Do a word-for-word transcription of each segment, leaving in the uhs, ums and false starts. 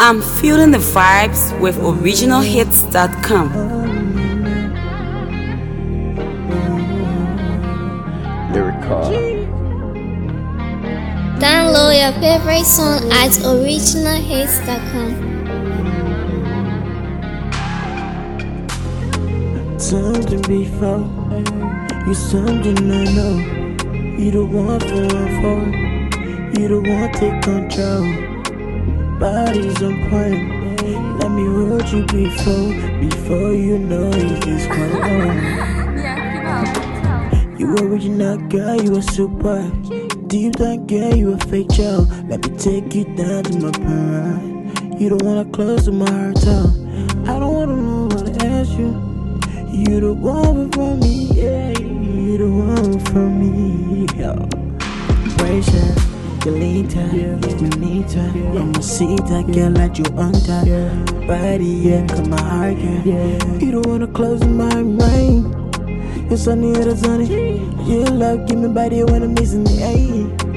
I'm feeling the vibes with original hits dot com. Lyrical. Download your favorite song at original hits dot com. Something before, you something I know. You the one for for, you the one take control. Body's on point, let me hold you before, before you know it is cold. You original girl, you a super. Deep down girl, you a fake child. Let me take you down to my pride. You don't wanna close to my heart out. I don't wanna know what to ask you. You the one for me, yeah. You the one for me, yeah. Pressure, Galita, Manita, Mamacita, girl, let you under. Body, yeah, come my heart, yeah. You don't wanna close my mind. You're sunny, you're sunny. You love, give me body when I'm missing the A.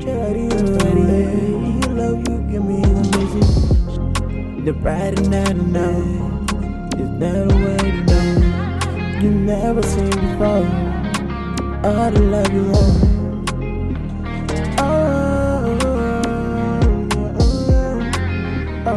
You love, you give me amazing. The bright and night, I know. Is that a way to know? You never seen before. All the love you want. Oh, oh,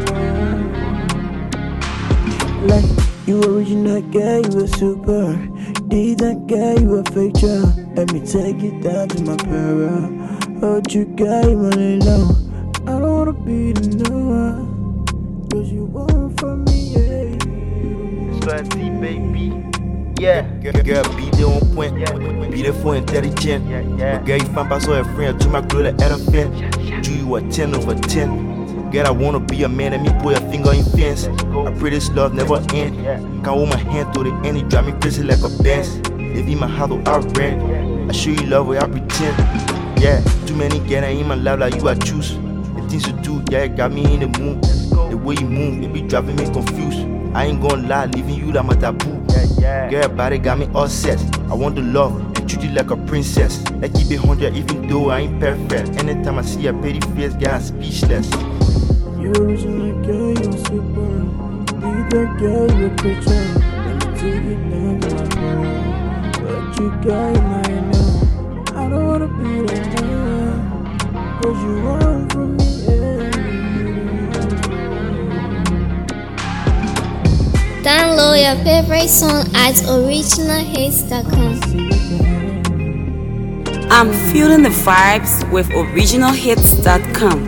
oh. Like you original girl, you a super. Decent girl, you a fake child. Let me take you down to my para. Hold you, girl, you wanna know. I don't wanna be the new one, cause you want from me, yeah. Sweaty baby. Yeah, girl, be the on point, beautiful, intelligent. But girl, you find by so a friend, to my girl, at a fan. Do you a ten over ten? Girl, I wanna be a man, and me put a finger in fence. I pray this love never end. Can't hold my hand to the end, it drive me crazy like a dance. Live in my house, I rent. I show you love where I pretend. Yeah, too many girls in my life like you I choose. The things you do, yeah, it got me in the mood. The way you move, it be driving me confused. I ain't gonna lie, leaving you like my taboo. Girl, body got me all set. I want the love and treat you like a princess. Like keep it hundred even though I ain't perfect. Anytime I see a pretty face, girl, I'm speechless. You original girl, you a super. Need that girl, you a picture. Let me take it down to my girl. But you got you might know. I don't wanna be that girl, cause you want from me, yeah. Download your favorite song at original hits dot com. I'm feeling the vibes with original hits dot com.